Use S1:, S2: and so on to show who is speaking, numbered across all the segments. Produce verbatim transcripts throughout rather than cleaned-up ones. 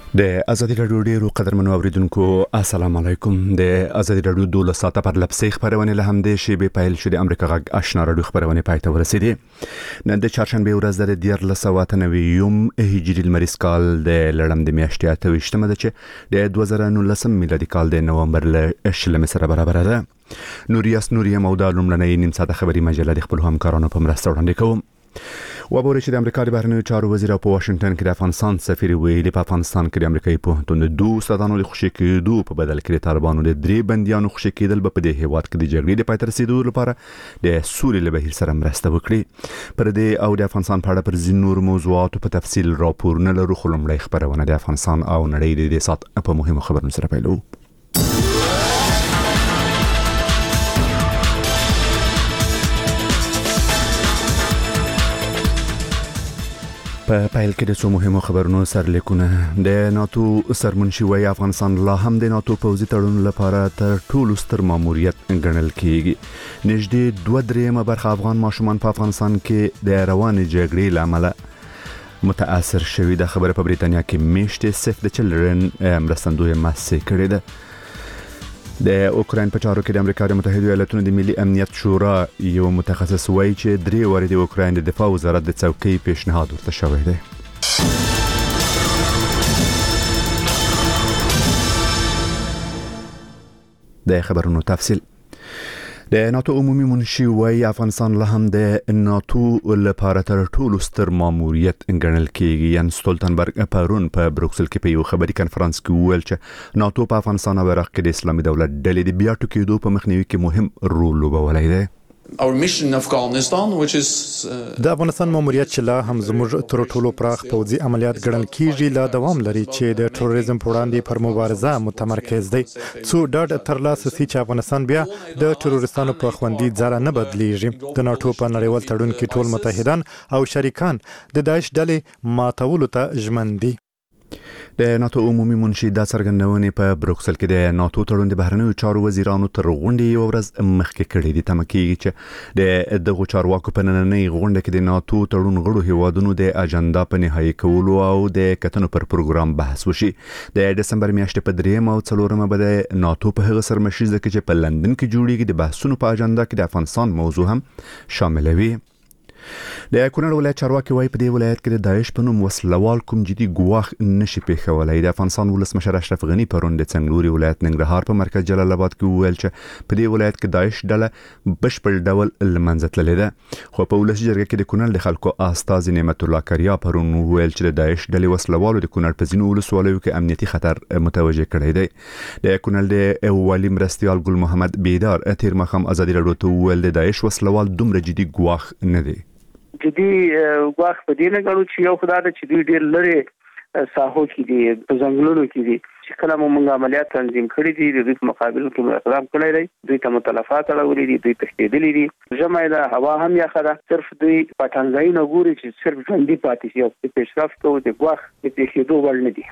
S1: د ازادي راډیو ډیرو قدرمنو اوریدونکو السلام علیکم. د ازادي راډیو دوله ساعته پر لپسې خبرونه له همدې شی به پایل شو د امریکا غږ آشنا راډیو خبرونه پاتې ورسېدي. نن د چهارشنبه ورځ د دیار لسواتنوي یوم هجری المریز کال د لړم د میاشتې اتهشتمه ده چې د دوه زره نولسم میلادي کال د نومبر ل شلمه سره برابر ده. نوریاس نوریم او د لومړنۍ نیم ساعته خبري مجله د خپل همکارانو په مرسته وړاندې کوم. وبوري چې د امریکا د بهرنیو چارو وزیر په واشنگټن کې د افغانستان سفیر ویلي په افغانستان کې د امریکایي پوهنتون د دوه ستادانو د خوشي کېدو په بدل کې د طالبانو د درې بنديانو خوشي کېدل په دې هیواد کې د جګړې د پای ته رسیدو لپاره د سوري له بهیر سره مرسته وکړي. پر دې او د افغانستان په اړه پر ځینو نور موضوعاتو په تفصیل راپور نه لرو، خو لومړی خبرونه د افغانستان او نړۍ د سات په مهمو خبرونو سره پیلو. په پایل کې د څو مهمو خبرونو سرلیکونه. د ناتو سرمنشي وای افغانستان لا هم د ناتو پوځي تړون لپاره تر ټولو ستر ماموریت ګڼل کیږي. نږدې دوه درېیمه برخه افغان ماشومان په افغانستان کې د روانې جګړې له امله متاثر شوي. د خبره په بریتانیا کې میشتې سیف د چلډرن مرستندوی مؤسسې کړې ده. د اوکراین په چارو کې د امریکا د متحده ایالاتونو د ملي امنیت شورا یو متخصص وایي چې درې وارې د اوکراین د دفاع وزارت د څوکۍ پیشنهاد ورته شوی دی. د خبرونو تفصیل. د ناتو عمومي منشي وای افغانستان له هم د ناتو لپاره تر ټولو ستر ماموریت ګڼل کیږي. یان ستولتنبرګ پرون په بروکسل کې په یو خبري کانفرنس کې وویل چې ناتو په افغانستان او عراق کې د اسلامي دولت ډلې د بیا ټوکېدو په مخنیوي کې مهم رول لوبولی دی.
S2: Our mission in Afghanistan, which is
S3: د افغانستان ماموریت چې لا هم زموږ تر ټولو پراخ پوځي عملیات ګڼل کیږي لا دوام لري چې د تروریزم پر وړاندې پر مبارزه متمرکز دی. څو ډاډ ترلاسه سي چې افغانستان بیا د تروریستانو په خوندي ځاله نه بدلیږي. د ناتو په نړیوال تړون کې ټول متحدان او شریکان د داعش ډلې ماتولو ته ژمن دي.
S1: د ناتو عمومي منشي د څرګندونې په بروکسل کې د ناتو تړون د بهرنیو چارو وزیرانو تر غونډې یو ورځ مخکې کړې دي. تمه کېږي چې د دغو چارواکو په نننۍ غونډه کې د ناتو تړون غړو هیوادونو د اجنډا په نهایي کولو او د کتنو پر پروګرام بحث وشي. د دسمبر میاشتې په درېیمه او څلورمه به د ناتو په هغه سرمشریزه کې چې په لندن کې جوړیږي د بحثونو په اجنډا کې د افغانستان موضوع هم شامل وي. د کونړ ولایت چارواکي وایي په دې ولایت کې د داعش په نوم وسلوال کوم جدي ګواښ نشي پیښولی. د افغانستان ولسمشر اشرف غني پرون د څنګلوري ولایت ننګرهار په مرکز جلال آباد کې وویل چې په دې ولایت کې داعش ډله بشپړ ډول له منځه تللې ده. خو په ولسي جرګه کې د کونړ د خلکو استازي نعمت الله کریا پرون وویل چې د داعش ډلې وسلوالو د کونړ په ځینو ولسوالیو کې امنیتي خطر متوجه کړی دی. د کونړ د والي مرستیال ګل محمد بیدار تیر مخام ازادي راډیو ته وویل د داعش وسلوال دومره جدي ګواښ نه دی.
S4: جدي ګواښ په دې نه غواړو چې یو خدای د چې دوی ډېر لري ساحو کې دي په ځنګلونو کې دي چې کله موږ عملیات تنظیم کړی دي د دوی په مقابل کې اقدام کړی دی. دوی ته متلفات اړولې دي، دوی تښتېدلي دي. ژمی ده، هوا هم یخه ده. صرف دوی په ټنګۍ نه ګوري چې صرف ژوندي پاتې شي او د پیشرفت او د ګواښ د پېښېدو وړ نه دي.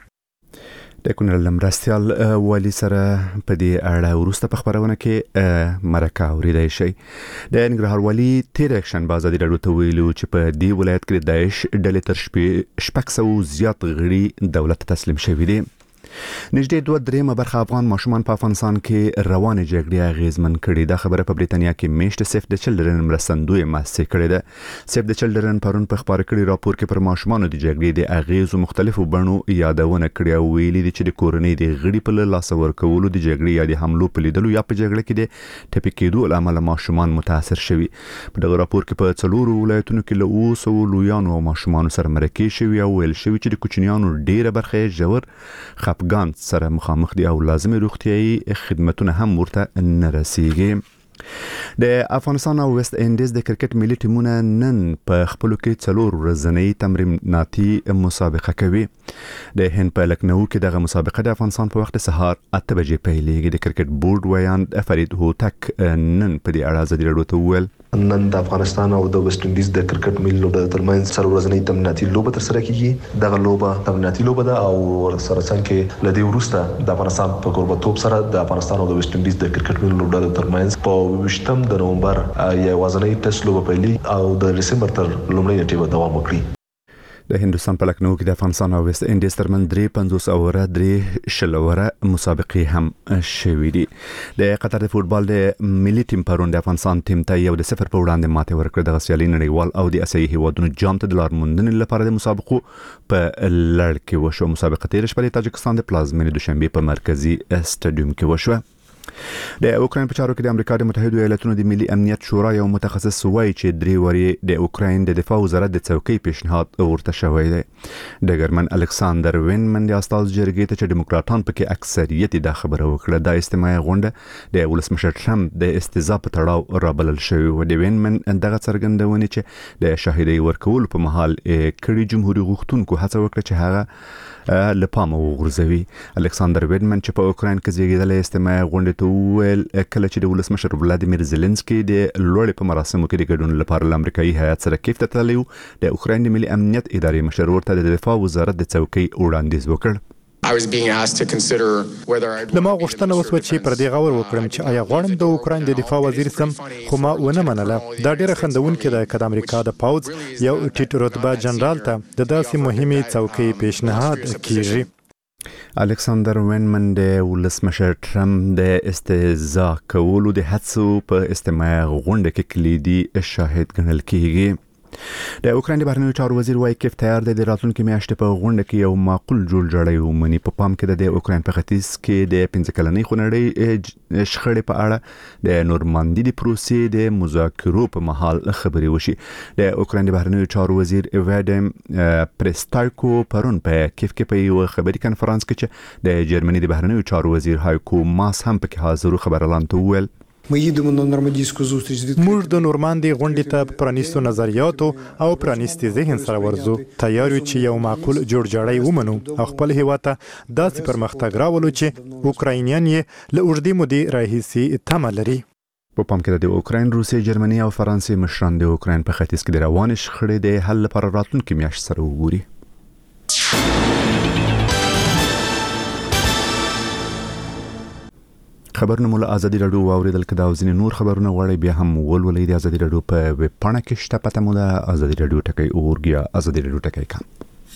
S1: د کونړ مرستیال والی سره په دې اړه وروسته په خبرونه کې مرکه اوریدای شي. د ننګرهار والی تیر شنبه ازادي راډیو ته ویلو چې په دې ولایت کې د داعش ډلې تر شپږ سوه زیات غړي دولت تسلیم شوي دي. نږدې دوه درېیمه برخه افغان ماشومان په افغانستان کې روانې جګړې اغیزمن کړي. دا خبره په بریتانیا کې میشت سیف د چلډرن مرستندوی مؤسسې کړې ده. سیف د چلډرن پرون په خبر کړي راپور کې پر ماشومانو د جګړې د اغیزو مختلفو بڼو یادونه کړې او ویلي دي چې د کورنۍ د غړي په لاس ورکولو د جګړې یا د حملو په لیدلو یا په جګړه کې د ټپي کېدو له امله ماشومان متاثر شوي. په دغه راپور کې په څلورو ولایتونو کې له اووه سوو لویانو او ماشومانو سره مرکې شوي او ویل شوي چې د کوچنیانو ډیره برخه ژور خپګان سره مخامخ دي او لازمي روغتيایي خدمتونه هم ورته نه رسیږي. د افغانستان او ویسټ انډیز د کرکټ ملي ټیمونه نن په خپلو کې څلور ورځنۍ تمریناتي مسابقه کوي. د هند په لکنهو کې دغه مسابقه د افغانستان په وخت سهار اته بجې پیلېږي. د کرکټ بورډ ویاند فرید هوتک نن په دې اړه ازادي راډیو ته وویل
S5: نن د افغانستان او د ویسټ انډیز د کرکټ ملي لوبډلو ترمنځ څلور ورځنۍ تمریناتي لوبه ترسره کیږي. دغه لوبه تمریناتي لوبه ده او ورسره څنګه لدی وروسته د افغانستان په کوربتوب سره د افغانستان او د ویسټ انډیز د کرکټ ملي لوبډلو ترمنځ په وشتم د نومبر یوازنۍ ټیسټ لوبه پیلي او د دسمبر تر لومړۍ نیټې به دوام وکړي.
S1: د هندستان په لکنو کې د افغانستان او ویسټ انډیز ترمن درې پنځوس اوره درې شلوره مسابقې هم شوې دي. د قطر د فوتبال د ملي ټیم پرون د افغانستان ټیم ته یو د صفر په وړاندې ماته ورکړه. د سیالي نړیوال او د اسیایي هیوادونو جام ته د لار موندنې لپاره د مسابقو په لړ کې وشو. مسابقه تیر شپه د تاجکستان د پلازمینې دوشنبه په مرکزی سټاډیوم کې وشوه. د اوکراین په چارو کې د امریکا د متحده ایالاتونو د ملي امنیت شورا یو متخصص وایي چې درې وری د اوکراین د دفاع وزارت د څوکۍ پیشنهاد ورته شوی دی. ډګرمن الکساندر وینمن د استاد جرګې ته چې دیموکراتان پکې اکثریت د خبره وکړه. د اجتماعي غونډه د ولسمشر ټرمپ د استهزاء په تړاو رابلل شوی و. د وینمن دغه څرګندونه چې د شاهدۍ ورکول په محل کړي جمهوریت غوښتونکو هڅه وکړه چې هغه لپاره وغورځوي. الکساندر وینمن چې په اوکراین کې زیږیدل اجتماعي غونډه ته ویل کله چې د ولسمشر ولادیمیر زيلنسکي د لوړ په مراسمو کې د ګډون لپاره امریکایي هیئت سره کیف ته تللی و. د اوکراین د ملي امنیت ادارې مشر ورته د دفاع وزارت د څوکۍ وړاندیز وکړ.
S6: I was being asked to consider whether I
S3: لما غوښتنه وسوه چې پر دې غور وکړم چې آیا غواړم د اوکراین د دفاع وزیر سم، خو ما ونه منله. دا ډیره خندونکې ده چې د امریکا د پاوز یو ټیټ رتبه جنرال ته د داسې مهمې څوکۍ پیشنهاد کیږي.
S1: الکساندر وینمن د ولسمشر ټرمپ د استهزاء کولو د هڅو په اجتماعي غونډه کې کلیدي شاهد ګڼل کیږي. د اوکراین د بهرنیو چارو وزیر وایي کیف تیار دی د راتلونکي میاشتې په غونډه کې یو معقول جوړ جوړی ومني. په پام کې د اوکراین په ختیځ کې د پنځه کلنۍ خونړۍ شخړې په اړه د نورماندي د پروسې د مذاکرو په محل خبرې وشي. د اوکراین د بهرنیو چارو وزیر وادیم پرستایکو پرون په کیف کې په یو خبري کانفرنس کې چې د جرمني د بهرنیو چارو وزیر هایکو ماس هم پکې حاضر خبر اعلان ته وویل
S3: موږ د نورماندي غونډې ته پرانیستو نظریاتو او پرانیستي ذهن سره ورزو. تیار یو چې یو معقول جوړ جوړی ومنو او خپل هیواد ته داسې پرمختګ راولو چې اوکراینیان یې له اوږدې مودې راهیسې تمه لري.
S1: په پام کې د اوکراین، روسیې، جرمني او فرانسې مشران د اوکراین په ختیځ کې د روانې شخړې د حل لپاره راتلونکي میاشت سره وګوري. خبرونه مول ازادي رادیو واوریدل کدا او ځینې نور خبرونه غواړي بیا هم ولولئ د ازادي رادیو په ویب پاڼه کې شته. پته مو ده ازادي رادیو ټکی اورګیا ازادي رادیو ټکی کام.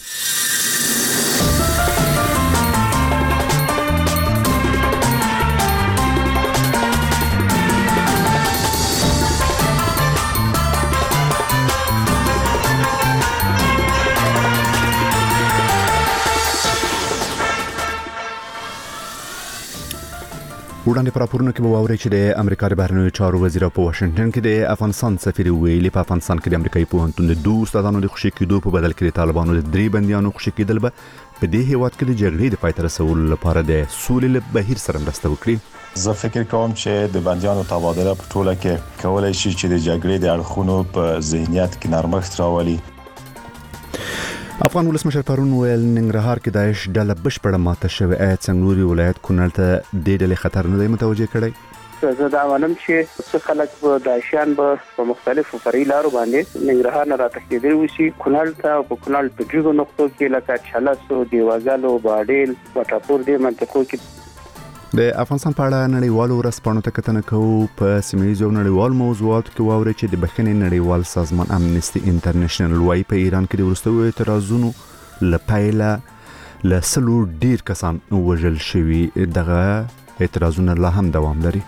S1: وړاندې پر راپورونو کې به واورئ چې د امریکا د بهرنیو چارو وزیر په واشنگټن کې د افغانستان سفیر ویلي په افغانستان کې د امریکایي پوهنتون د دوه استادانو د خوشي کېدو په بدل کې د طالبانو د درې بنديانو خوشي کېدل به په دې هیواد کې د جګړې د پای ته رسولو لپاره د سولې له بهیر سره مرسته وکړي.
S7: زه فکر کوم چې د بنديانو تبادله په ټوله کې کولای شي چې د جګړې د اړخونو په ذهنیت کې نرمښت راولي.
S1: افغان ولسمشر پرون ویل ننګرهار کې داعش ډله بشپړه ماته شوې. آیا څنګلوري ولایت کونړ ته د ډلې خطر نه دی متوجه کړی؟
S4: زه دا وایم چې څه خلک به داعشیان به په مختلفو فرعي لارو باندې ننګرهار نه راتښتېدلي وشي کونړ ته او په کونړ په ډېرو نقطو کې لکه چلسو، دیوازلو، باډیل، وټاپور دې منطقو کې.
S1: د افغانستان په اړه نړیوالو ورځپاڼو ته کتنه کوو. په سیمه ییزو نړیوال موضوعاتو کې واوري چې د بخښنې نړیوال سازمان امنيستي انټرنیشنل وايي په ایران کې د وروستیو اعتراضونو لپاره له سلو ډیر کسان وژل شوي. دغه اعتراضونه لا هم دوام لري.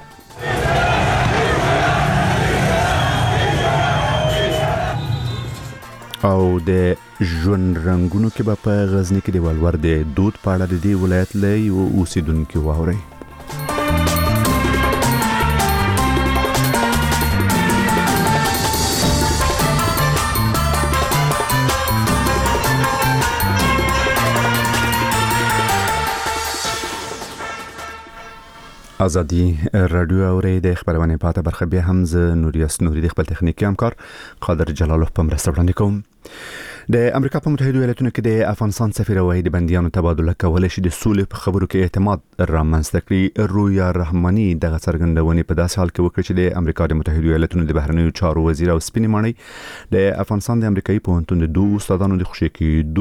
S1: او د ژوند رنگونو کې به په غزنی کې د ولور د دود په اړه د دې ولایت له یو اوسیدونکو واوري. ازادي رادیو اوري د خبرونه پاته برخه به هم ز نوریاس نوري د خپل تخنیکی همکار قادر جلالوف په مرسته وړاندې کوم. د امریکا په متحده ایالاتونو کې د افغانستان سفیر وایي د بنديانو تبادله کول شي د سولې په خبرو کې اعتماد رامنځته کړي. رویا رحماني دغه څرګندونه په داسې حال کې وکړه چې د امریکا د متحده ایالاتونو د بهرنیو چارو وزیر او سپینې ماڼۍ د افغانستان د امریکایي پوهنتون د دوه استادانو د خوشي کېدو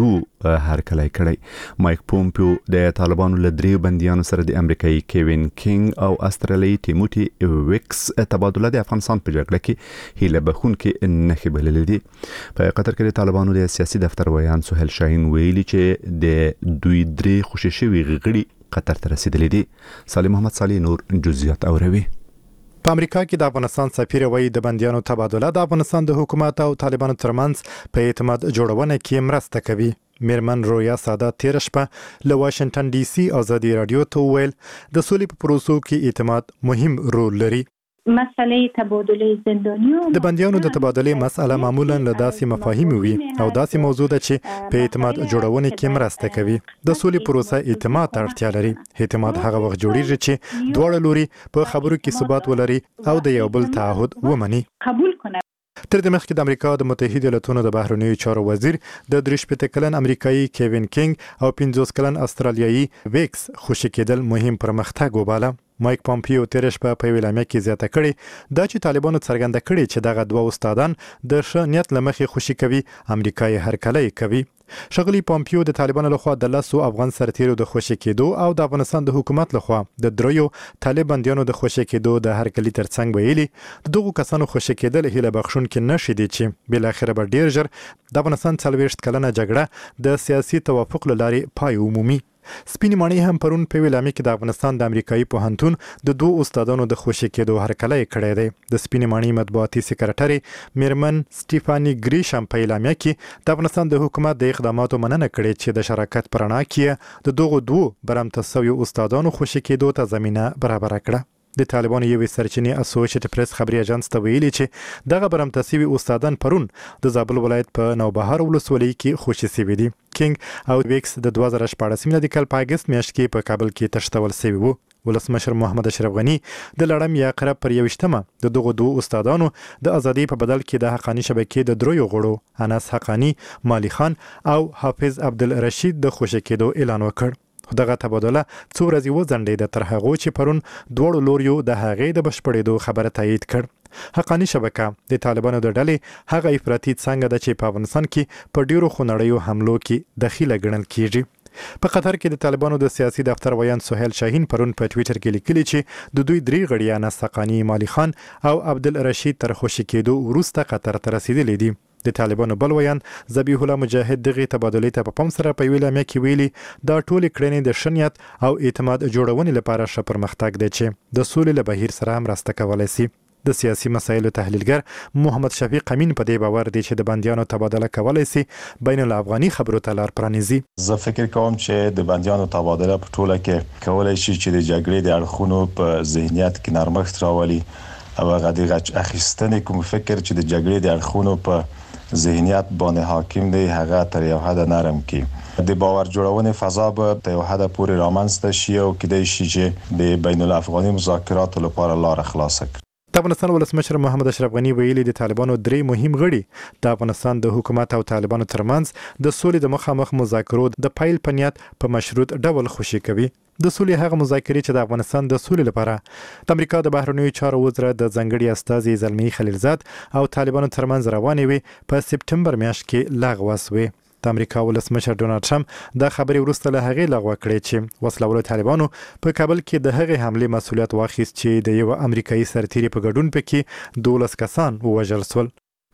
S1: هرکلی کړی. مایک پومپیو د طالبانو له دریو بندیانو سره د امریکایي کیوین کینګ او استرالیایي ټیموټي ویکس تبادله د افغانستان په جګړه کې هیله بخونکې نښې بللې دي. په قطر کې د طالبانو د سیاسي دفتر ویان سهیل شاهین ویلي چې د دوی درې خوشي شوي غړي قطر ته رسیدلي دي. صالح محمد صالح نور جزئیات اوروي.
S3: په امریکا کې د افغانستان سفیر وایي د بندیانو تبادله د افغانستان د حکومت او طالبانو ترمنځ په اعتماد جوړونه کې مرسته کوي. میرمن رویا سادات تیر شپه له واشنگټن ډي سي ازادي رادیو ته ویل د سولې په پروسو کې اعتماد مهم رول لري.
S8: مسئله تبادله زندانیو
S3: د بندیانو د تبادله مسأله معمولا له داسې مفاهیم وي او داسې موضوع ده چې په اعتماد جوړونه کې مرسته کوي. د سولې پروسه اعتماد ته اړتیا لري. اعتماد هغه وخت جوړیږي چې دواړه لوري په خبرو کې ثبات ولري او د یو بل تعهد ومني.
S8: قبول کنه.
S3: تر دې مخکې د امریکا د متحده ایالاتونو د بهرنیو چارو وزیر د درې شپېته کلن امریکایي کیوین کینګ او پنځوس کلن استرالیایي ویکس خوشي کېدل مهم پرمختګ وباله. مایک پومپیو تیر شپه په ویلامه کې زیاته کړې دا چې طالبانو څرګنده کړي چې دغه دوه استادان د ښه نیت له مخې خوشي کوي، امریکا یې هرکلی کوي. شغلی پومپیو د طالبانو لخوا د لسو افغان سرتیرو د خوشي کېدو او د افغانستان د حکومت لخوا د دریو طالب بندیانو د خوشي کېدو د هرکلی ترڅنګ ویلي دغه کسانو خوشي کېدل هیله بخښونکې نشي دي چې بل اخر به ډیر ژر د افغانستان څلوېښت کلنه جګړه د سیاسي توافق لارې پای ومومي. سپینې ماڼۍ هم پرون په ویلامه کې د افغانستان د امریکایي پوهنتون د دوه استادانو د خوشي کېدو هرکلی کړی دی. د سپینې ماڼۍ مطبوعاتي سکرټري میرمن سټیفانی ګریشم په ویلامه کې د افغانستان د حکومت د اقداماتو مننه کړې چې د شراکت پر رڼا کې د دغو دوه برمته شویو استادانو خوشي کېدو ته زمینه برابر کړه. د طالبانو یوې سرچینې اسوسییټډ پریس خبري اژانس ته ویلي چې دغه برمته شوي استادان پرون د زابل ولایت په نوبهار ولسوالۍ کې خوشي شوي دي. کینګ او ویکس د دوه زره شپاړس میلادي کال په اگست میاشت کې په کابل کې تښتول شوي وو. ولسمشر محمد اشرف غنی د لړم یا قرب پر یوشتمه د دغه دوه استادانو د ازادي په بدل کې د حقانی شبکې د دریو غړو انس حقانی، مالی خان او حافظ عبدالرشید د خوشي کېدو اعلان وکړ. دغه تبادله څو ورځې وځنډېده تر هغه چې پرون دواړو لوریو د هغې د بشپړېدو خبره تایید کړ. حقانی شبکه د طالبانو د ډلې هغه افراطي څنګه ده چې په افغانستان کې په ډیرو خونړیو حملو کې دخیله ګڼل کیږي. په قطر کې د طالبانو د سیاسي دفتر ویان سهیل شاهین پرون په ټویټر کې لیکلي چې د دوی درې غړي انس حقانی، مالی خان او عبدالرشید تر خوشي کېدو وروسته قطر ته رسیدلي دي. د طالبانو بل ویان ذبیح الله مجاهد دغه تبادلې ته په پام سره په ویلامه کې ویلي دا ټول کړنې د شنیت او اعتماد جوړونې لپاره ښه پرمختګ دی چې د سولې له بهیر سره هم مرسته کولی شي. د سیاسي مسایلو تحلیلګر محمد شفیق امین په دې باور دی چې د بندیانو تبادله کولی شي بین الافغاني خبرو ته لار پرانیزي.
S7: زه فکر کوم چې د بندیانو تبادله په ټوله کې کولی شي چې د جګړې د اړخونو په ذهنیت کې نرمښت راولي او هغه د غچ اخیستنې کوم فکر چې د جګړې د اړخونو په ذهنیت باندې حاکم دی هغه تر یو حد نرم کی. د باور جوړونې فضا به تر یو حد پورې رامنځته شي او کېدای شي چې د بین الافغاني مذاکراتو لپاره لار خلاصه کړي.
S3: د افغانستان ولسمشر محمد اشرف غنی ویلي د طالبانو درې مهم غړي د افغانستان د حکومت او طالبانو ترمنځ د سولې د مخامخ مذاکرو د پایل په نیت په مشروط ډول خوشي کوي. د سولې هغه مذاکرې چې د افغانستان د سولې لپاره د امریکا د بهرنیو چارو وزارت د ځنګړي استازي زلمی خلیلزاد او طالبانو ترمنځ روانې وي په سپټمبر میاشت کې لغوه شوې. د امریکا ولسمشر ډونالد ټرمپ دا خبرې وروسته له هغې لغوه کړې چې وسلوالو طالبانو په کابل کې د هغې حملې مسؤلیت واخیست چې د یو امریکایي سرتیري په ګډون پکې دولس کسان ووژل شول.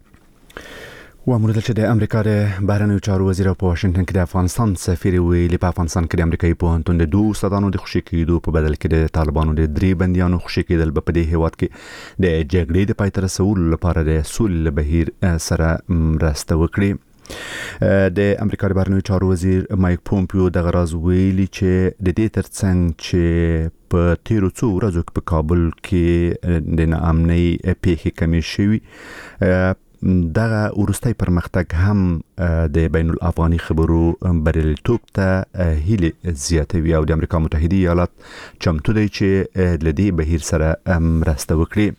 S1: وامر چې د امریکا د بهرنیو چارو وزیر په واشنگټن کې د افغانستان سفیر ویلي په افغانستان کې د امریکایي پوهنتون د دوه استادانو د خوشي کېدو په بدل کې د طالبانو د درې بندیانو خوشي کېدل په دې هیواد کې د جګړې د پای ته رسولو لپاره د سولې بهیر سره مرسته وکړي. د امریکا د بهرنیو چارو وزیر مایک پومپیو د غراز ویلي چې د دې ترڅنګ چې په تیرو څو ورځو کې په کابل کې د ناامنۍ پیښې کمې شوي دغه وروستي پرمختګ هم د بین الافغاني خبرو بریالیتوب ته هیله زیاتوي او د امریکا متحده ایالات چمتو دی چې له دې بهیر سره مرسته وکړي.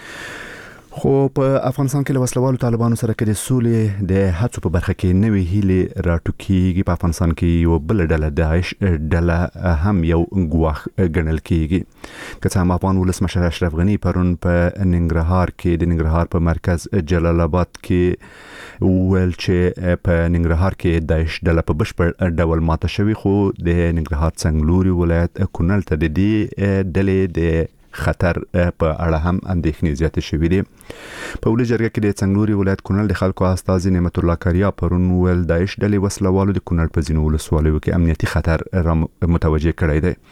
S1: خو په افغانستان کې له وسلوالو طالبانو سره کې د سولې د هڅو په برخه کې نوې هیلې راټوکېږي. په افغانستان کې یو بل ډله داعش ډله هم یو ګواښ ګڼل کېږي. که څه هم افغان ولسمشر اشرف غنی پرون په ننګرهار کې د ننګرهار په مرکز جلال آباد کې ول چې په ننګرهار کې داعش ډله په بشپړ ډول ماته شوی خو د ننګرهار څنګلوري ولایت کونړ ته د دې ډلې د خطر په اړه هم اندېښنې زیاتې شوې دي. په ولې جرګه کې د څنګلوري ولایت کونړ د خلکو استازي نعمت الله کاریا پرون ول داعش ډلې وسلوالو د کونړ په ځینو ولسوالیو کې امنیتي خطر را متوجه کړی دی.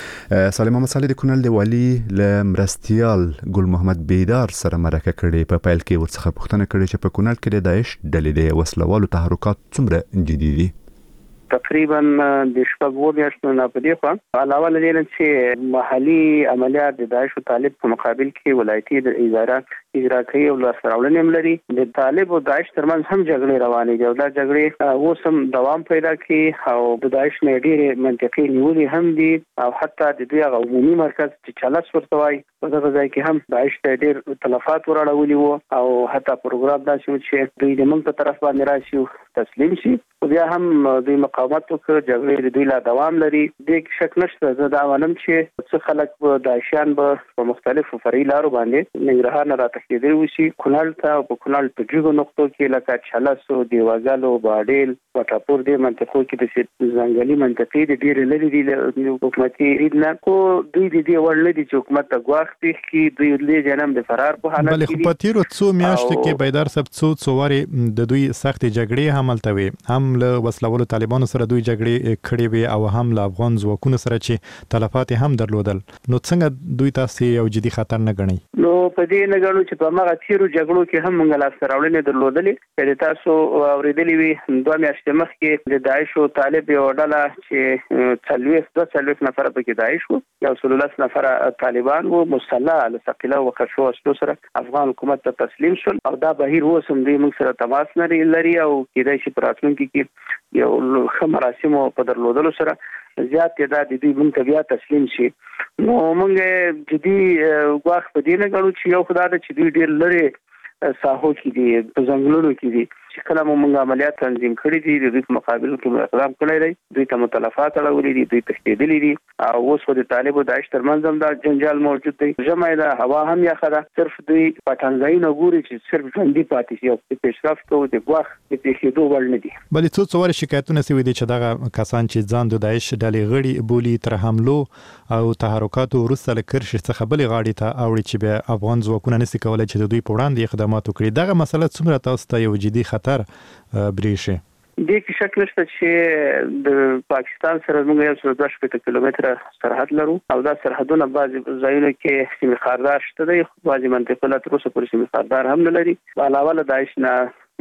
S1: سالم محمد صالح د کونړ د والي له مرستیال ګل محمد بیدار سره مرکه کړې په پیل کې ورڅخه پوښتنه کړې چې په کونړ کې د داعش ډلې د وسلوالو تحرکات څومره جدي دي.
S4: تقریبا د شپږو میاشتو نه په دې خوا علاوه لري چې محلي عملیات د داعش او طالب په مقابل کې ولایتي د اداره اجرا کوي او لاسراوړنې لري. د طالب او داعش ترمنځ هم جګړې روانې دي او دا جګړې اوس هم دوام پیدا کوي او د داعش نه ډېرې منطقي نیولې هم دي او حتی د دوی عمومي مرکز چې چالس ورته وایي په دغه ځای کې هم داعش ته ډېر تلفات وراړولي وو او حتی پروګرام دا چې دوی د موږ په طرف باندې راشي تسلیم شي. بیا هم دوی مقاومت وکړ، جګړې د دوی لا دوام لري. د شک نشته زه دا وانم چې څه خلک به داعشیان به په مختلفو فرعي لارو باندې ننګرهار نه راتښتېدلي وشي کونړ ته او په کونړ په ډېرو نقطو کې لکه چالسو، دیوازلو، باډیل، وټاپور دې منطقو کې د ځنګلي منطقې د ډېرې لرې دي له حکومتي رید نه، خو دوی د دې وړ نه دي چې حکومت ته ګواښ پېښ کړي. دوی له جنم د فرار په حالت
S3: کې دي. په تېرو څو میاشتو کې بیدار صاحب څو څو وارې د دوی سختې جګړې هم هلته وي، هم له وسلوالو طالبانو سره دوی جګړې کړې وي او هم له افغان ځواکونو سره چې تلفات هم درلودل. نو څنګه دوی تاسو یو جدي خطر نه ګڼي؟
S4: نو په دې نه ګڼو چې په هغه تیرو جګړو کې هم موږ لاسته راوړنې درلودلې. چې تاسو اورېدلې وي دوه میاشتې مخکې د داعش او طالب یو ډله چې څلوېښت دوه څلوېښت نفره پکې داعش وو، یو سل لس نفره طالبان وو مسلح له ثقيله او کشو اصلو سره افغان حکومت ته تسلیم شول او دا بهیر اوس هم دوی موږ سره تماس لري او کېدای شي په راتلونکي کې یو ښه مراسمو په درلودلو سره زیات تعداد دوی موږ ته بیا تسلیم شي. نو موږ جدي ګواښ په دې نه ګڼو چې یو خدای ته چې دوی ډېر لرې ساحو کې دي، په ځنګلونو کې دي، چې کله مو موږ عملیات تنظیم کړي دي د دوی په مقابل کې اقدام کړی دی، دوی ته متلفات اړولي دي، دوی تښتېدلي دي او اوس خو د طالب او داعش ترمنځ هم دا جنجال موجود دی. ژمی ده، هوا هم یخه ده، صرف دوی پټنځایونه ګوري چې صرف ژوندي پاتې شي او د پیشرفت او د ګواښ د پېښېدو وړ نه دي.
S3: بلې څو څو وارې شکایتونه سوي دي چې دغه کسان چې ځان د داعش ډلې غړي بولي تر حملو او تحرکاتو وروسته له کرښې څخه بلې غاړې ته اوړي چې بیا افغان ځواکونه نشي کولی چې د دوی په وړاندې اقدامات وکړي. دغه مسله څومره تاسو ته یو جدي خطر بریښي؟
S4: دې کې شک نشته چې د پاکستان سره موږ یو څو دوه شپېته کیلومتره سرحد لرو او دا سرحدونه بعضې ځایونو کې سیمې خاردار شته دی، بعضې منطقې لا تر اوسه پورې سیمې خاردار هم نه لري. علاوه له داعش نه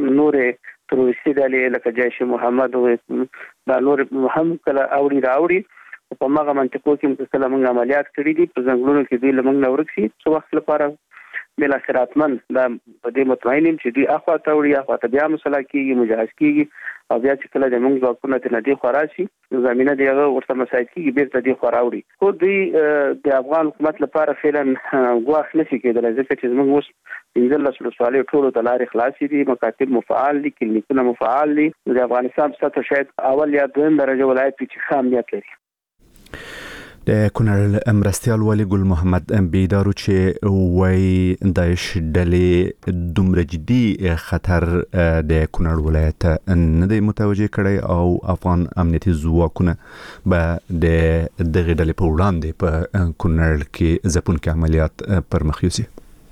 S4: نورې تروریستي ډلې لکه جیش محمد دا نور هم کله اوړي راوړي په هغه منطقو کې کله موږ عملیات کړي دي. په ځنګلونو کې دوی له موږ نه ورک شي څه وخت لپاره بلا خیراتمن دا په دې مطمئن یم چې دوی اخوا ته وړي، اخوا ته بیا مسله کېږي، مجهز کېږي او بیا چې کله د موږ ځواکونه ترې نه دې خوا راشي نو زمینه د هغه ورته مساعد کېږي بېرته دې خوا راوړي. خو دوی د افغان حکومت لپاره فعلا ګواښ نشي کېدلی ځکه چې زموږ اوس پنځلس ولسوالیو ټولو ته لارې خلاصې دي، مکاتب مفعال دي، کلینیکونه مفعال دي. د افغانستان په سطحه شاید اول یا دویم درجه ولایت وي چې ښه امنیت لري.
S1: د کونړ مرستیال والي ګل محمد بیدارو چې وایي داعش ډلې دومره جدي خطر د کونړ ولایت نه دی متوجه کړی او افغان امنیتي ځواکونه به د دغې ډلې په وړاندې په کونړ کې ځپونکي عملیات پر مخ یوسي.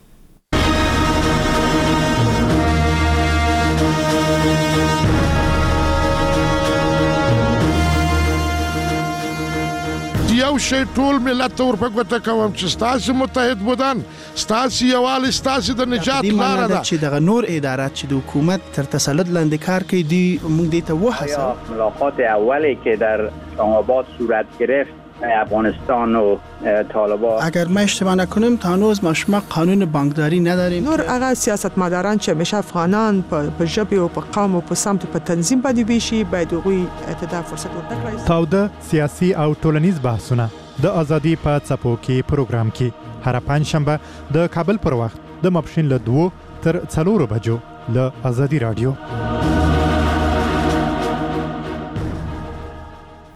S9: یو شی ټول ملت ته ورپګوته کوم چې ستاسو متحد بودن، ستاسو یووالی، ستاسو د نجات لاره ده.
S10: چې دغه نور ادارات چې د حکومت تر تسلط لاندې کار کوي دی موږ دې ته وحسه.
S11: ملاقات اولی که در اسلام‌آباد صورت گرفت افغانستان و طالبان،
S10: اگر ما اشتباه نکنیم تا هنوز ما قانون بانکداری نداریم.
S12: نور هغه سیاستمداران چې همیشه افغانان په ژبه او په قوم او په سمت په تنظیم باندې ویشي باید هغوی ته فرصت ورکړي.
S3: تاوده سیاسي او ټولنیز بحثونه د ازادي په څپو کې پروګرام کې هر پنځشنبه د کابل پر وخت د ماپښین له دوه تر څلورو بجو له ازادي رادیو.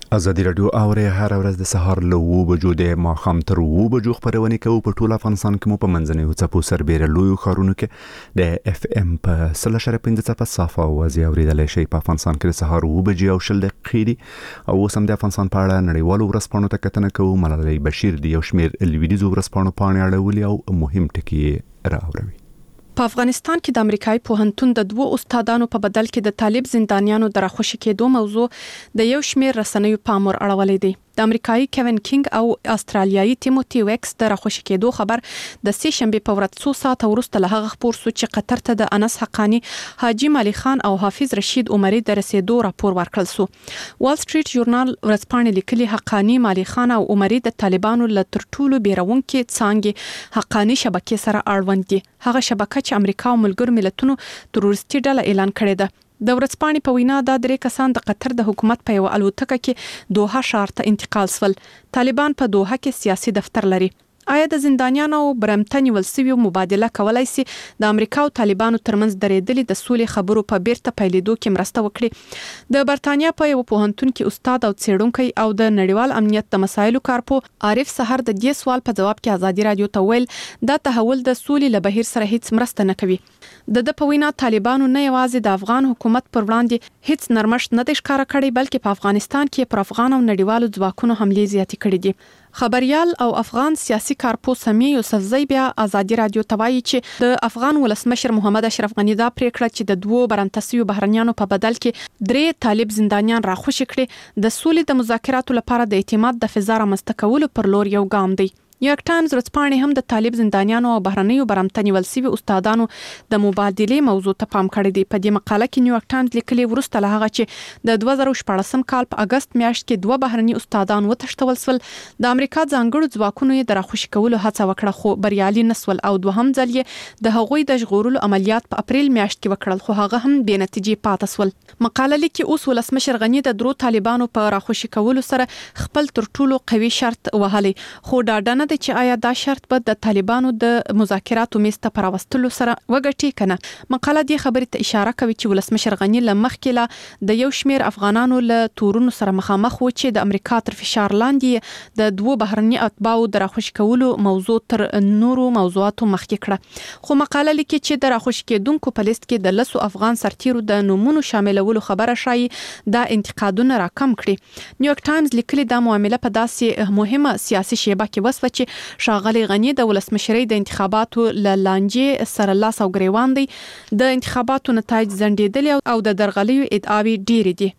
S1: ازادي رادیو اوري هر ورځ د سهار له اوه بجو د ماښام تر اوه بجو خبرونه کوي په ټول افغانستان کې مو په منځنیو څپو سربېره لویو ښارونو کې د اف ام په سل شره پنځه څپه صافه اوازې اورېدلی شئ. په افغانستان کې د سهار اوه بجې او شل دقیقې دي او اوس هم د افغانستان په اړه نړیوالو ورځپاڼو ته کتنه کوو. ملالۍ بشیر د یو شمېر لویدیځو ورځپاڼو پاڼې اړولي او مهم ټکي یې راوړوي.
S13: په افغانستان کې د امریکایي پوهنتون د دوو استادانو په بدل کې د طالب زندانیانو د راخوشي کېدو موضوع د یو شمېر رسنیو پام ور اړولې دی. د امریکایي کوین کینګ او استرالیایي تیموتی ویکس د راخوشي کېدو خبر د سه شنبه په ورځ څو ساعت وروسته له هغه خبر سو چې قطر ته د انس حقانی، حاجی مالی خان او حافظ رشید عمری د رسیدو راپور ورکړل سو. وال سټریټ ژورنال ورځپاڼې لیکلي حقانی، مالی خان او عمری د طالبانو له تر ټولو بیرونکو څانګې حقانی شبکې سره اړوند دي. هغه شبکه چې امریکا او ملګرو ملتونو تروریستي ډله اعلان کړې ده. د ورځپاڼې په وینا دا درې کسان د قطر د حکومت په یو الوتکه کې دوحه ښار ته انتقال شول. طالبان په دوحه کې سیاسي دفتر لري. آیا د زندانیانو او برمته نیول شویو مبادله کولای شي د امریکا او طالبانو ترمنځ درېدلې د سولې خبرو په بیرته پیلېدو کې مرسته وکړي؟ د برتانیا په یو پوهنتون کې استاد او څېړونکی او د نړیوال امنیت د مسایلو کارپو عارف سحر د دې سوال په جواب کې ازادي رادیو ته ویل دا تحول د سولې له بهیر سره هیڅ مرسته نه کوي. د د په وینا طالبانو نه یوازې د افغان حکومت پر وړاندې هیڅ نرمښت نه دی ښکاره کړی بلکې په افغانستان کې پر افغان او نړیوالو ځواکونو حملې زیاتې کړې دي. خبريال او افغان سیاسي کارپو سمیع یوسفزی بیا ازادي رادیو ته وایي چې د افغان ولسمشر محمد اشرف غنی دا پریکړه چې د دوو برنتسیو بهرنیانو په بدل کې درې طالب زندانیان راخوشي کړي د سولې د مذاکراتو لپاره د اعتماد د فضا رامنځته کولو پر لور یو ګام دی. نیویارک ټایمز ورځپاڼې هم د طالب زندانیانو او بهرنیو برمته نیول شوي استادانو د مبادلې موضوع ته پام کړی دی. په دې مقاله کې نیویارک ټایمز لیکلي وروسته له هغه چې د دوه زره شپاړسم کال په اگست میاشت کې دوه بهرني استادان وتښتول شول، د امریکا ځانګړو ځواکونو یې د راخوشي کولو هڅه وکړه خو بریالي نسول او دوهم ځل یې د هغوی د ژغورلو عملیات په اپریل میاشت کې وکړل خو هغه هم بې نتیجې پاتې شول. مقاله لیکي اوس ولسمشر غنی د درو طالبانو په راخوشي کولو سره خپل تر ټولو قوي شرط وهلی خو ډاډه نه دی چې آیا دا شرط به د طالبانو د مذاکراتو میز ته پراوستلو سره وګټي کنه. مقاله دې خبرې ته اشاره کوي چې ولسمشر غنی له مخکې لا د یو شمېر افغانانو له تورونو سره مخامخ و چې د امریکا تر فشار لاندې د دوو بهرني اتباعو د راخوشي کولو موضوع تر نورو موضوعاتو مخکې کړه. خو مقاله لیکي چې د راخوشي کېدونکو په لیست کې د لسو افغان سرتیرو د نومونو شاملولو خبره شایي دا انتقادونه راکم کړي. نیویارک ټایمز لیکلي دا معامله په داسې مهمه سیاسي شیبه کې وسوه چې ښاغلی غنی د ولسمشرۍ د انتخاباتو له لانجې سره لاس او ګریوان دی. د انتخاباتو نتایج ځنډېدلي او د درغلیو ادعاوې ډېرې دي.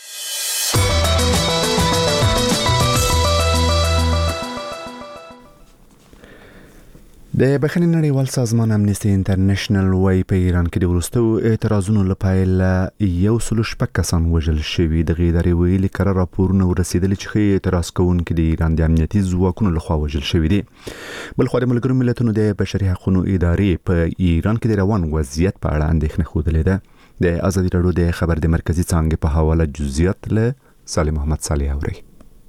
S13: د بخښنې نړیوال سازمان امنیستي انټرنیشنل وايي په ایران کې د وروستیو اعتراضونو لپاره یو سل شپږ کسان وژل شوي. د ادارې ویلي کره راپورونه ورسېدلي چې ښیي اعتراض کوونکي د ایران د امنیتي ځواکونو لخوا وژل شوي دي. بلخوا د ملګرو ملتونو د بشري حقوقو ادارې په ایران کې د روان وضعیت په اړه اندېښنه ښودلې ده. د ازادي رادیو د خبر د مرکزی څانګې په حواله جزئیات له سالم محمد صالح اوري.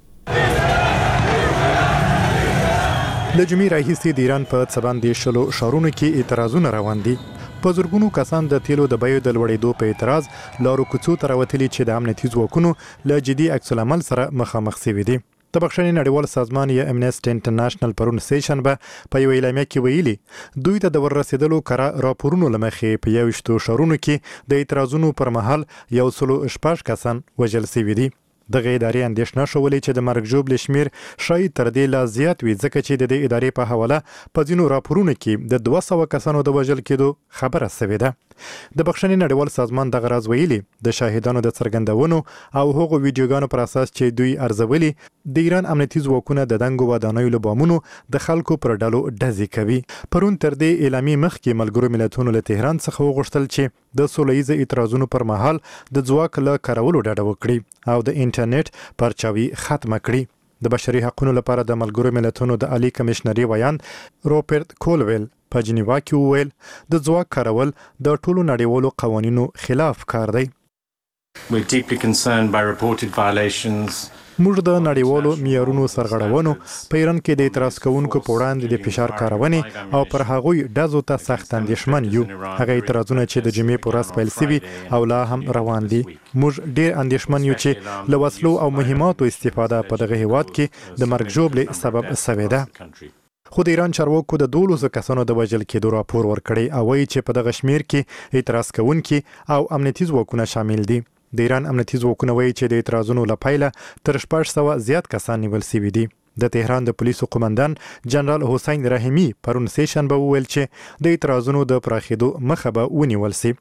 S3: د جمعې راهیسې د ایران په څباندې شلو ښارونو کې اعتراضونه روان دي. په زرګونو کسان د تیلو د بیو د لوړېدو په اعتراض لارو کوڅو ته راوتلي چې د امنیتي ځواکونو له جدي عکس العمل سره مخامخ شوي دي. د بخښنې نړیوال سازمان یا امنیسټي انټرنیشنل پرون سه شنبه په یو اعلامیه کې ویلي دوی ته د ورسېدلو کره راپورونو له مخې په یویشتو ښارونو کې د اعتراضونو پر مهال یو سل شپږ کسان وژل شوي دي. دغه ادارې اندېښنه شولې چې د مرګ ژوبلې شمېر شاید تر دې لا زیات وي ځکه چې د دې ادارې په حواله په ځینو راپورونو کې د دوه سوه کسانو د وژل کېدو خبره شوې ده. د بخښنې نړیوال سازمان دغه راز ویلي د شاهدانو د څرګندونو او هغو ویډیوګانو پر اساس چې دوی ارزولي د ایران امنیتي ځواکونه د دنګو ودانیو له بامونو د خلکو پر ډلو ډزې کوي. پرون تر دې اعلامیې مخکې ملګرو ملتونو له تهران څخه وغوښتل چې د سوله ییز اعتراضونو پر مهال د ځواک له کارولو ډډه وکړي او د انټرنیټ پرچاوي ختمه کړي. د بشري حقوقو لپاره د ملګرو ملتونو د عالی کمشنري ویان روبرت کولویل په جنیوا کې وویل د ځواک کارول د ټولو نړیوالو قوانینو خلاف کار دی.
S14: We're deeply concerned by reported violations
S3: موږ د نړیوالو معیارونو سرغړونو په ایران کې د اعتراض کوونکو په وړاندې د فشار کارونې او پر هغوی ډزو ته سخت اندېښمن یو. هغه اعتراضونه چې د جمعې په ورځ پیل شوي او لا هم روان دي. موږ ډېر اندېښمن یو چې له وسلو او مهماتو استفاده په دغه هیواد کې د مرګ ژوبلې سبب شوې ده. خو د ایران چارواکو د دولسو کسانو د وژل کېدو راپور ورکړی او وایي چې په دغه شمیر کې اعتراض کوونکي او امنیتي ځواکونه شامل دي. د ایران امنیتي ځواکونه وایي چې د اعتراضونو له پیله تر شپږ سوه زیات کسان نیول شوي دي. د تهران د پولیسو قومندان جنرال حسین رحیمی پرون سه شنبه وویل چې د اعتراضونو د پراخېدو مخه به ونیول شي.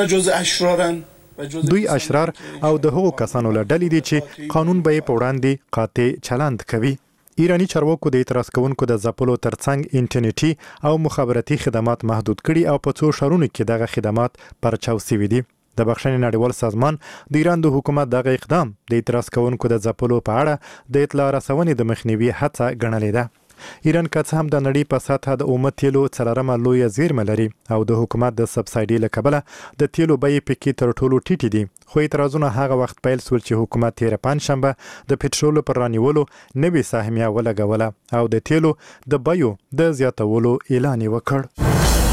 S3: دوی اشرار او د هغو کسانو له ډلې دي چې قانون به یې په وړاندې قاطع چلند کوي. ایرانی چارواکو د اعتراض کوونکو د ځپلو ترڅنګ انټرنیټي او مخابراتي خدمات محدود کړي او په څو ښارونو کې دغه خدمات پرچاو شوي دي. د بخښنې نړیوال سازمان د ایران د حکومت دغه اقدام د اعتراض کوونکو د ځپلو په اړه د اطلاع رسونې د مخنیوي هڅه ګڼلې ده. ایران که څه هم د نړۍ په سطحه د اومه تیلو څلورمه لویه زیرمه لري او د حکومت د سبسایډي له کبله د تیلو بیې پکې تر ټولو ټیټې دي، خو اعتراضونه هغه وخت پیل شول چې حکومت تېره پنجشنبه د پټرولو پر رانیولو نوې سهمیه ولګوله او د تیلو د بیو د زیاتولو اعلان یې وکړ.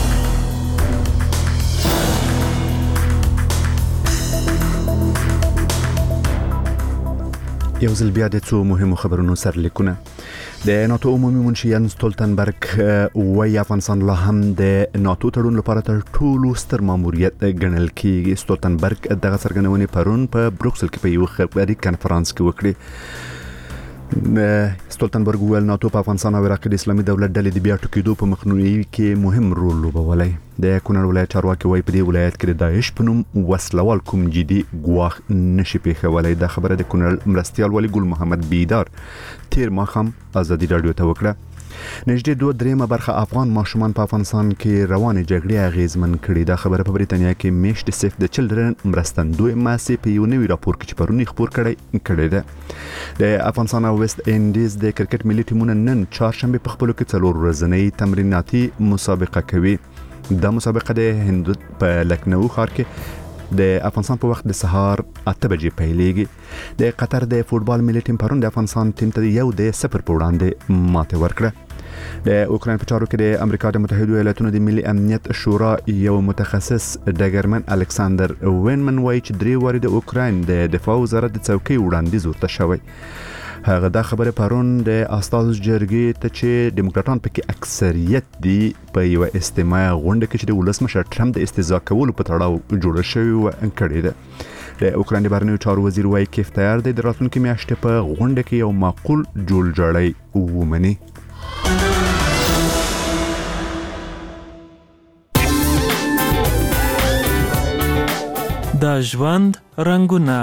S1: یو ځل بیا د څو مهمو خبرونو سرلیکونه. د ناتو عمومي منشي یانس ستولتنبرګ وايي افغانستان لا هم د ناتو تړون لپاره تر ټولو ستر ماموریت ګڼل کیږي. ستولتنبرګ دغه څرګندونې پرون په بروکسل کې په یو خبري کنفرانس کې وکړه. ستولتنبرګ ویل ناتو په افغانستان او عراق کې د اسلامي دولت ډلې د بیا ټوکېدو په مخنیوي کې مهم رول لوبولی. د کونړ ولایت چارواکي وایي په دې ولایت کې د داعش په نوم وسلوال کوم جدي ګواښ نشي پیښولی. دا خبره د کونړ مرستیال والي ګل محمد بیدار تیر ماښام ازادي راډیو ته وکړه. نږدې دوه درېیمه برخه افغان ماشومان په افغانستان کې روانې جګړې اغیزمن کړي. دا خبره په بریتانیا کې میشت سیف د چلډرن مرستندوی ماسي په یو نوي راپور کې چې پرون خپور کړی کړی ده. د افغانستان او ویسټ انډیز د کرکټ ملي ټیمونه نن چهارشنبه په خپلو کې څلور ورځنۍ تمریناتي مسابقه کوي. دا مسابقه د هند په لکنو ښار کې د افغانستان په وخت د سهار اته بجې پیلېږي. د قطر د فوټبال ملي ټیم پرون د افغانستان ټیم ته یو د صفر په وړاندې ماته ورکړه. د اوکراین په چارو کې د امریکا د متحده ایالاتونو د ملي امنیت شورا یو متخصص ډګرمن الکساندر وینمن وایي چې درې واري د اوکراین د دفاع وزارت د څوکۍ وړاندیز ورته شوی. هغه دا خبره پرون د استازو جرګې ته چې دیموکراتان پکې اکثریت دي په یو استماع غونډه کې چې د ولسمشر ټرمپ د استهزاء کولو په تړاو جوړه شوې و کړې ده. د اوکراین د بهرنیو چارو وزیر وایي کیف تیار دی د راتلونکي میاشتې په غونډه کې یو معقول جوړجاړی ومني.
S14: د ژوند رنګونه.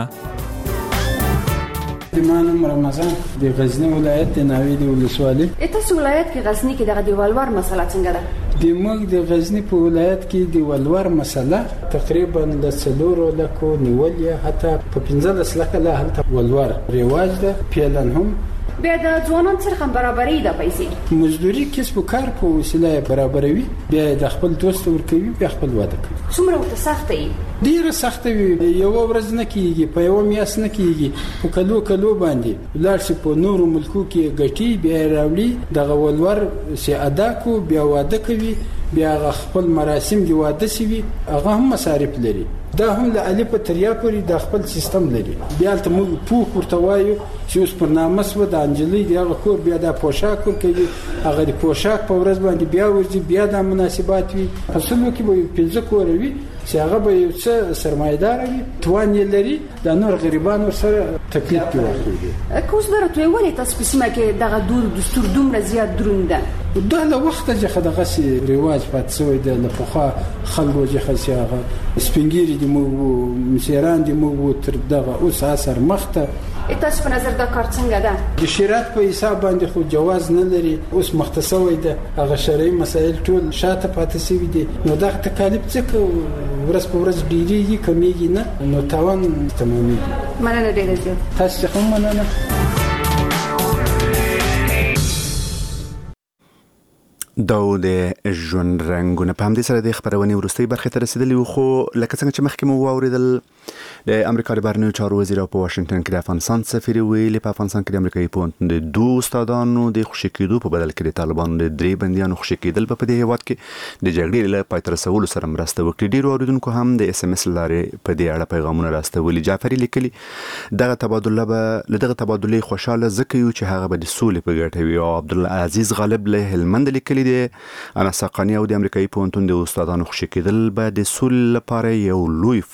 S15: ما نوم رمضان د غزنی ولایت د ناوې د ولسوالۍ.
S16: تاسو ولایت کې غزنی کې دغه د ولور مسله څنګه ده؟
S15: د موږ د غزنی په ولایت کې د ولور مسله تقریبا د څلورو لکو نیولې حتی په پنځلس لکه لا هلته ولور رواج ده. پیلن هم
S16: بیا د ځوانان سره هم برابرۍ ده پیسې
S15: مزدوري کسب و کار په وسیله برابروي، بیا د خپل دوست ورکوي، بیا خپل واده کوي.
S16: څومره ورته سخته وي؟
S15: ډېره سخته وي. یو ورځ نه کېږي، په یوه میاشت نه کېږي، په کلو کلو باندې ولاړ شي په نورو ملکو کې ګټي، بیا یې راوړي دغه ولور چې ادا کو، بیا واده کوي، بیا هغه خپل مراسم د واده شوي هغه هم مصارف لري. دا هم له الف تر یا پورې د خپل سیستم لري. بیا ته موږ پوه ورته وایو چې اوس پر نامه سوه د انجلۍ د هغه کور بیا د پوشاک ورکوي، هغه د پوشاک په ورځ باندې بیا ورځي، بیا د مناسبات وي. په سلو کې به پنځه کوره وي چې هغه به یو څه سرمایه‌دار وي، توان یې لري، د نور غریبان ورسره تکلیف کې واقع.
S16: که اوس برته ولې تاسو په سیمه کې دغه دود دستور دومره زیات دروند ده؟
S15: دا له وخته چې دغسې رواج پاتې شوی دی. له پخوا خلکو چې هغه سپین ږیري د موږ مسیران د موږ تر دغه اوس عصر مخته.
S16: تاسو په نظر دا کار څنګه ده؟
S15: د شریعت په حساب باندې خو جواز نه لري، اوس مخته شوی ده. هغه شرعي مسایل ټول شاته پاتې شوي دي. نو دغه تکالیف ځکه ورځ په ورځ ډېرېږي، کمیږي نه، نو تاوان تمامېږي.
S16: مننه ډېره زیات.
S15: تاسو څخه هم مننه.
S1: دا د ژوند رنگونه په همدې سره د خبرونې وروستۍ برخه ته رسیدلی و، خو لکه څنګه چې مخکې مو واوریدل د امریکا د بهرنیو چارو وزیر په واشنگټن کې د افغانستان سفیر ویلي په افغانستان کې د امریکایي پوهنتون د دوه استادانو د خوشي کېدو په بدل کې د طالبانو د درې بندیانو خوشي کېدل په دې هیواد کې د جګړې له پای ته رسولو سره مرسته وکړي. ډیرو اوریدونکو هم د اس ام اس لارې په دې اړه پیغامونه راستولي. جعفري لیکلي دغه تبادله به له دغه تبادلې خوشاله ځکه یو چې هغه به د سولې په ګټه وي. او عبدالعزیز غالب له هلمند لیکلي د انس حقانی او د امریکایي پوهنتون د استادانو خوشي کېدل به د سولې لپاره یو لوی